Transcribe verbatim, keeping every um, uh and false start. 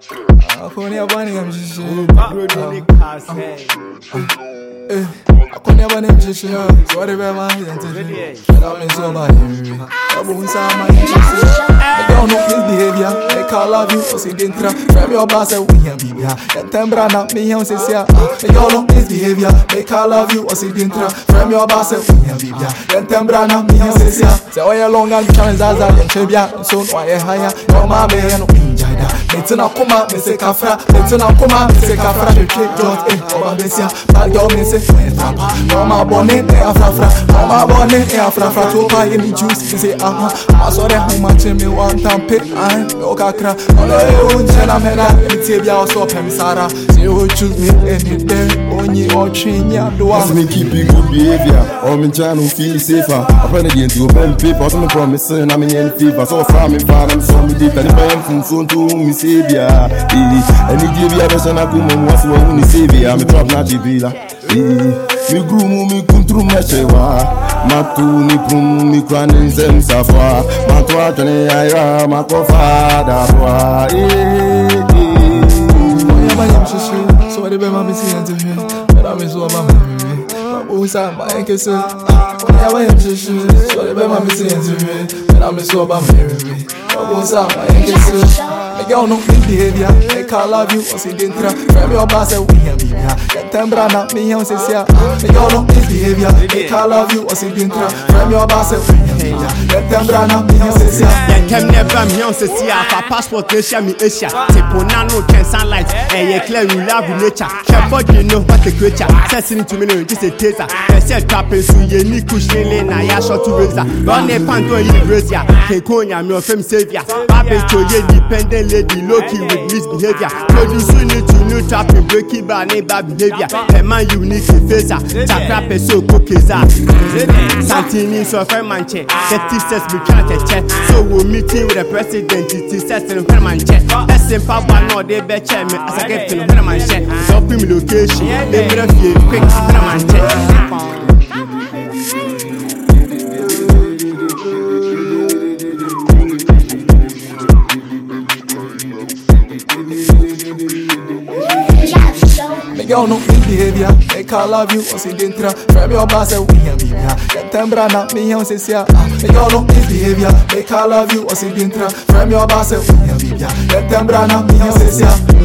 Akoni abani amshishi. Akoni abani amshishi. Sorry be ma yantishi. That means so bad. Abu sama yantishi. I don't know his behavior. Make I love you, cause he didn't try. From your boss, I win your baby. Tembra na me yon se sia. I don't know his behavior. Make I love you, cause he didn't try. From your boss, I win your baby. Tembra na me yon se sia. Say oh you long and challenge zaza yanchebia. So no I higher. No ma be no injada. Metina kuma me se kafra. Metina kuma me se kafra. Je check jot eh oba besia. Bad girl me se fue trapa. No ma bonnet e afrafra. No ma bonnet e afrafra. Chopa ye me juice. Me say aha. Ma sorry how much me want and pay. I no kakra. All I own chena mena. Me tibia also pem sara. Say you choose me any day. Only or train ya do. As me keep you good behavior. Or me channel feel safer. I pray again to open paper. So me promise I'm in any fever. So far me far I'm so me deep. And if I am from soon to me savior. Any give you a version I come and what's what me savior. Me drop na jibila. Me groom me kuntrou me chewa. Ma tu ni prum mi kwanin zem safa. Ma toi tene aira ma kofa da boa. Oya ba yam shishi. So de be ma bisi ente me. Me da me so ba me. Ba bo sa ba enke se. Oya ba yam shishi. So de be ma bisi ente me. Me da me so ba me. Ba bo sa ba enke se. Me girl no his behavior. Make I love you, cause he didn't try. From your boss, I win your baby. Tembra na me yon se sia. Me girl no his behavior. Make I love you, cause he didn't try. From your boss, I win your baby. Tembra na me yon se sia. Yeah, can never me yon se sia. For passport, Asia me Asia. Tipo nano can sunlight. And you clear you love nature. Careful, you know what the creature. Sensing to me, no, just a taser. They said trapping so ye ni kushile na ya shot to razor. Run a panto in the brazier. Kekonya, no fame savior. Babe to ye dependent lady, low-key with misbehavior. Producing it to new trapping, breaking by neighbor behavior. A man unique facer. Chakra peso cookies. Santini so friend manche. The sisters we can't check. So we're meeting with the president. It is set in friend manche. That's in Papa no they bet check me as I get to the friend manche. So film location. They will be quick friend manche. Me girl no his behavior. Make I love you, cause he didn't try. From your boss, I win your baby. Tembra na me yon se sia. Me girl no his behavior. Make I love you, cause he didn't try. From your boss, I win your baby. Tembra na me yon se sia.